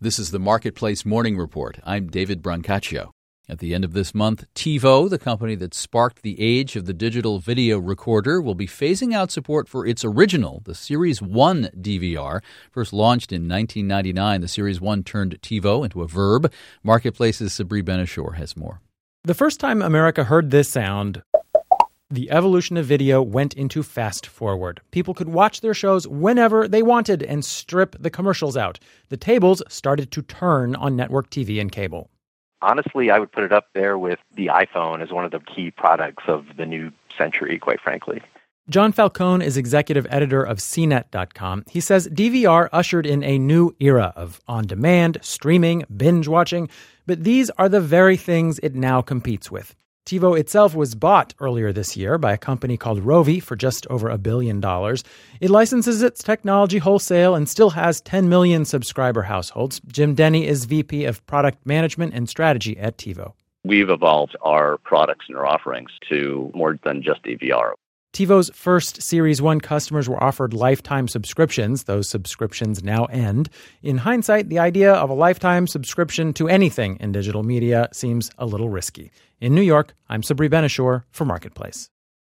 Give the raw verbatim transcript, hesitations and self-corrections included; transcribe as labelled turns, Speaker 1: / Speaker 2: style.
Speaker 1: This is the Marketplace Morning Report. I'm David Brancaccio. At the end of this month, TiVo, the company that sparked the age of the digital video recorder, will be phasing out support for its original, the Series one D V R. First launched in nineteen ninety-nine, the Series one turned TiVo into a verb. Marketplace's Sabri Ben-Achour has more.
Speaker 2: The first time America heard this sound, the evolution of video went into fast forward. People could watch their shows whenever they wanted and strip the commercials out. The tables started to turn on network T V and cable.
Speaker 3: Honestly, I would put it up there with the iPhone as one of the key products of the new century, quite frankly.
Speaker 2: John Falcone is executive editor of C net dot com. He says D V R ushered in a new era of on-demand, streaming, binge-watching, but these are the very things it now competes with. TiVo itself was bought earlier this year by a company called Rovi for just over a billion dollars. It licenses its technology wholesale and still has ten million subscriber households. Jim Denny is V P of Product Management and Strategy at TiVo.
Speaker 4: We've evolved our products and our offerings to more than just D V R.
Speaker 2: TiVo's first Series one customers were offered lifetime subscriptions. Those subscriptions now end. In hindsight, the idea of a lifetime subscription to anything in digital media seems a little risky. In New York, I'm Sabri Ben-Achour for Marketplace.